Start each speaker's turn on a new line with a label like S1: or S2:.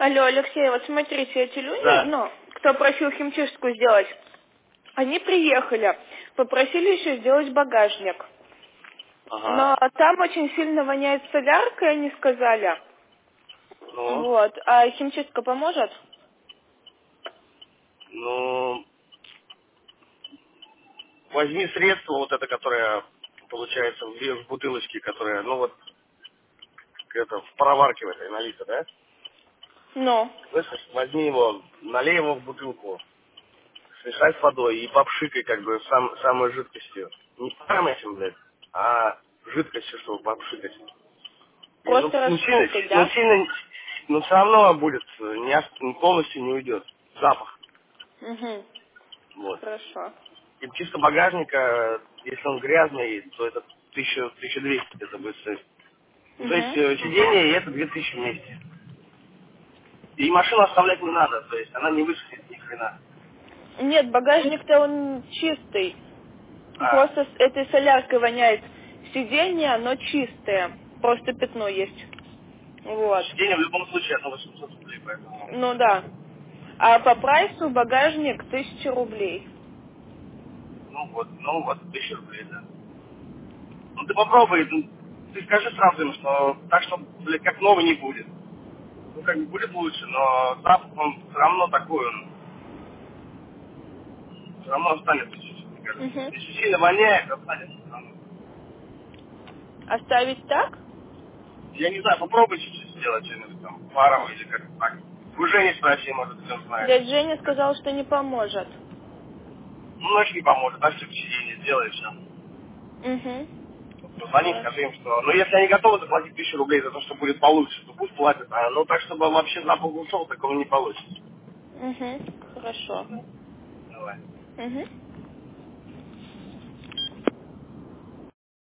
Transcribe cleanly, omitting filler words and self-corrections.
S1: Алло, Алексей, вот смотрите, эти люди,
S2: Да.
S1: кто просил химчистку сделать, они приехали, попросили еще сделать багажник.
S2: Ага.
S1: Но там очень сильно воняет соляркой, они сказали.
S2: Ну,
S1: Вот. А химчистка поможет?
S2: ну, возьми средство, вот это, которое получается в бутылочке, которое, ну вот, это в пароварке в этой налито, да?
S1: Ну.
S2: Слышишь, возьми его, налей его в бутылку, смешай с водой и попшикай как бы самой жидкостью. Не паром этим, блядь, а жидкостью, чтобы попшикать. И,
S1: Просто расшикать, да?
S2: но все равно будет, полностью не уйдет запах.
S1: Угу.
S2: Вот.
S1: Хорошо.
S2: И чисто багажника, если он грязный, то это 1200 это будет стоить. Ну, то есть
S1: Угу.
S2: сиденье и это 2000 вместе. И машину оставлять не надо, то есть она не высохнет ни хрена.
S1: Нет, багажник-то он чистый.
S2: А
S1: Просто с этой соляркой воняет. Сиденье, оно чистое. Просто пятно есть. Вот.
S2: сиденье в любом случае одно 800 рублей, поэтому...
S1: Ну да. А по прайсу багажник 1000 рублей.
S2: Ну вот, 1000 рублей, да. Ну ты попробуй, ты скажи сразу им, что так что, блядь, как новый не будет. Ну как бы будет лучше, но запах он все равно такой, он все равно останется чуть-чуть, мне кажется.
S1: Угу.
S2: Если сильно воняет, останется всё равно.
S1: Оставить так?
S2: Я не знаю, попробуй чуть-чуть сделать что-нибудь там, паром или как так. У Жени спроси, может, он знает.
S1: Дядя Женя сказал, что не поможет.
S2: Ну, ночь не поможет, так что сиденье сделай все.
S1: Угу.
S2: Позвони, скажи им, что... Ну, если они готовы заплатить 1000 рублей за то, что будет получше, то пусть платят. А, ну, так, чтобы вообще запах ушел, такого не получится.
S1: Угу. Хорошо.
S2: Давай.
S1: Угу.